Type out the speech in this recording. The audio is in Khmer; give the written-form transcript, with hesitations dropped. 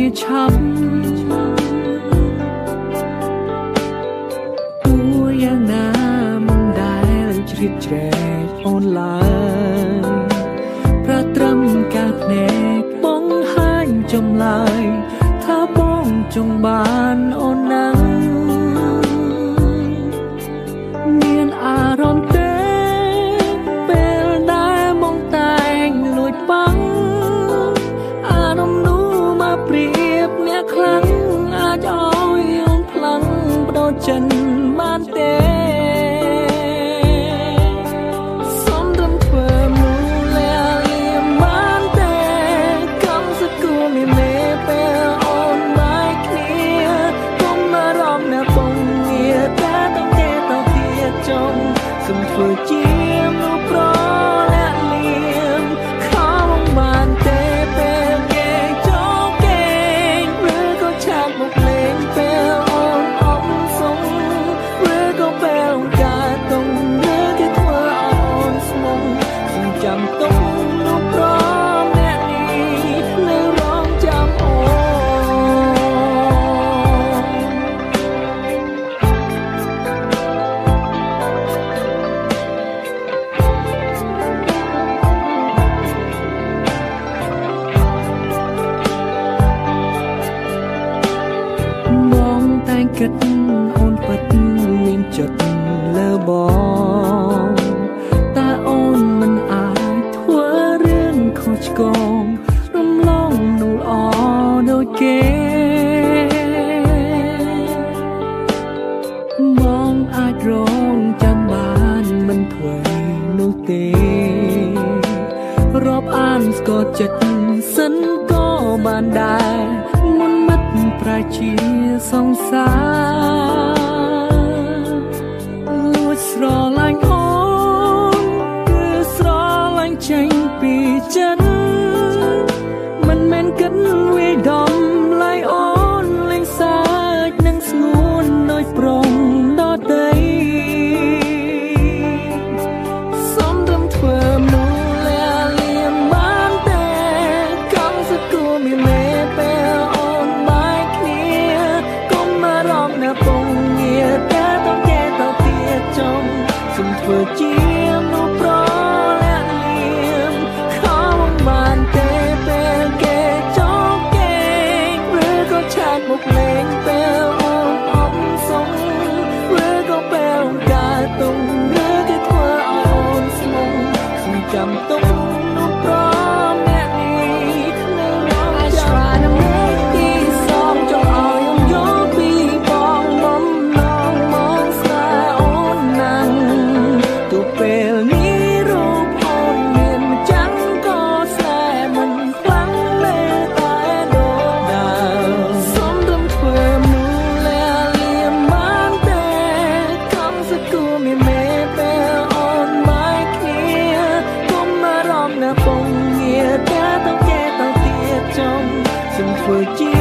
ឆាប់ទួយ៉ាងណាមិនដែលជ្រៀតជ្រែកអូនឡើយប្រត្រឹមកាភ្នែកបង្ហាញចម្លើយថាបងចង់បានអូនណាស់មានអារម្មណ៍ទេពេលដែលមកតែងលួចបាំងអារម្មណ៍នោះមកព្រៀបអ្នកខ្លាំងអាចឲ្យអូនផ្លាំងបដូរចិនបានទេសំរំធ្វើមូលលៀមបានទេកំសគួរមានមេពេលអូនបែកគ្នាកុំមករំណាបងងារតែต้องទេទៅទៀតចុងសុំធ្វើជាមនុស្សប្រលាក់លៀមខំបានទេពេលគេចូលគេឬក៏ឆាកមកលេងពេលអូនអមសុំឬក៏ពេលកាតុងឬគេធ្វើឲ្យអូនស្មុំសុំចាំទុកមនុស្សប្រលាក់នេះនៅរងចាំអូនបងតែងគិតអូនពិតមានចិត្តលើបងតែអូនមិនអាចធ្វើរឿងខុសឆ្គងរំលងនោះល្អដូចគេបងអាចរងចាំបានមិនធ្វើនោះទេរាប់អានស្គាល់ចិត្តសិនក៏បានដែរមុនមិត្តប្រាជាសង្សារលួចស្រឡាញ់អូនគឺស្រឡាញ់ចេញពីចិត្តមិនមែនគិតវាយដំឡៃអូនលេងសើចនឹងស្ងួនដោយប្រងដដីសំរំធ្វើមូលលៀមបានទេកំសគួរមានមេពេលអូនបែកគ្នាកុំមករំណាបងងារតែต้องទេទៅទៀតចុងសុំធ្វើជាមនុស្សប្រលាក់លៀមខំបានទេពេលគេចូលគេឬក៏ឆាកមកលេងពេលអូនអមសុំឬក៏ពេលកាតុងឬគេធ្វើឲ្យអូនស្មុំសុំចាំទុកមនុស្សប្រលាក់នេះនៅរងចាំទីសំចង់ឲ្យអូនយកពីបងបំណងមកស្នេហ៍អូនណាស់ទោះពេលនេះរូបអូនមានម្ចាំងក៏ស្នេហ៍មិនខ្លាំងនៅតែដូចដើមសំរំធ្វើមូលលៀមបានទេកំសគួរមានមេពេលអូនបែកគ្នាកុំមករំណាបងងារតែต้องទេទៅទៀតចុងសុំធ្វើជា